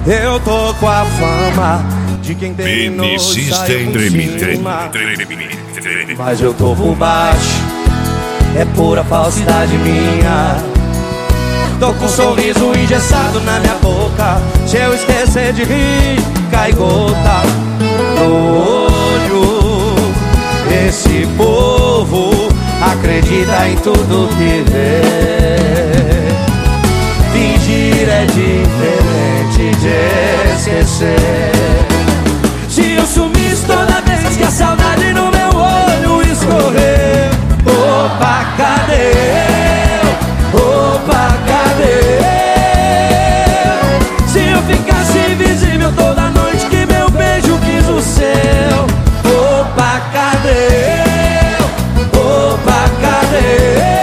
Eu tô com a fama de quem terminou e saiu por cima, mas eu tô por baixo, é pura falsidade minha. Tô com um sorriso engessado na minha boca, se eu esquecer de rir, cai gota no olho. Esse povo acredita em tudo que vê. Fingir é diferente de esquecer. Se eu sumisse toda vez que a saudade no meu olho escorrer, opa, cadê eu? Opa, cadê eu? Se eu ficasse invisível toda noite que meu beijo quis o seu, opa, cadê eu? Opa, cadê eu?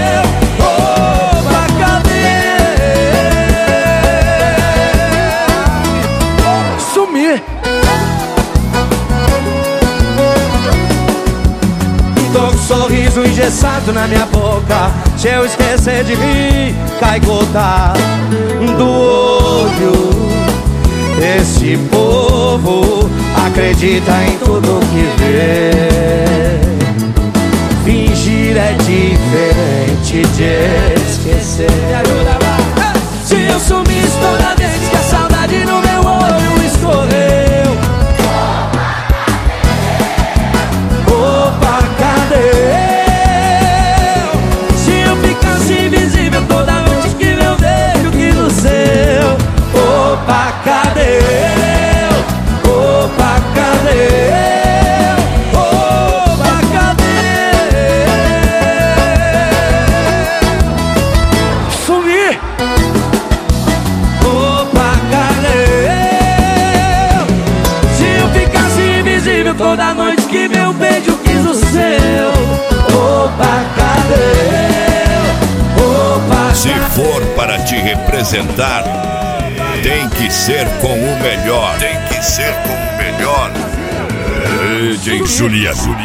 Tô com um sorriso engessado na minha boca, se eu esquecer de rir, cai gota do olho. Esse povo acredita em tudo que vê. Fingir é diferente de esquecer. Me ajuda lá. Se eu sumisse toda vez que a saudade no meu olho escorreu, opa, cadê eu? Se eu ficasse invisível toda noite que meu beijo quis o seu, opa, cadê eu? Opa, cadê eu? Opa, cadê eu? Sumi! Opa, cadê eu? Se eu ficasse invisível toda noite que meu beijo quis o seu, opa, cadê eu? Opa, se for para te representar, tem que ser com o melhor. Tem que ser com o melhor. DJ Juliano.